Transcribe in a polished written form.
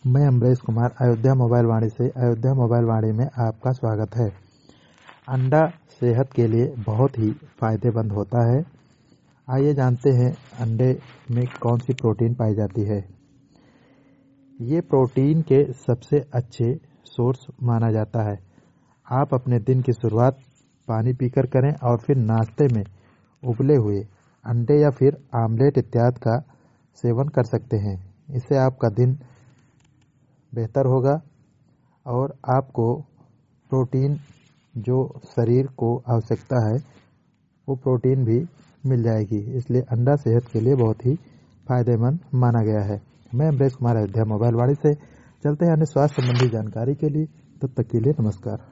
मैं अमरेश कुमार अयोध्या मोबाइल वाणी से अयोध्या मोबाइल वाणी में आपका स्वागत है। अंडा सेहत के लिए बहुत ही फायदेमंद होता है। आइए जानते हैं अंडे में कौन सी प्रोटीन पाई जाती है। ये प्रोटीन के सबसे अच्छे सोर्स माना जाता है। आप अपने दिन की शुरुआत पानी पीकर करें और फिर नाश्ते में उबले हुए अंडे या फिर आमलेट इत्यादि का सेवन कर सकते हैं। इससे आपका दिन बेहतर होगा और आपको प्रोटीन जो शरीर को आवश्यकता है वो प्रोटीन भी मिल जाएगी। इसलिए अंडा सेहत के लिए बहुत ही फायदेमंद माना गया है। मैं अमरेश कुमार अयोध्या मोबाइल वाणी से चलते हैं अन्य स्वास्थ्य संबंधी जानकारी के लिए। तब तक के लिए नमस्कार।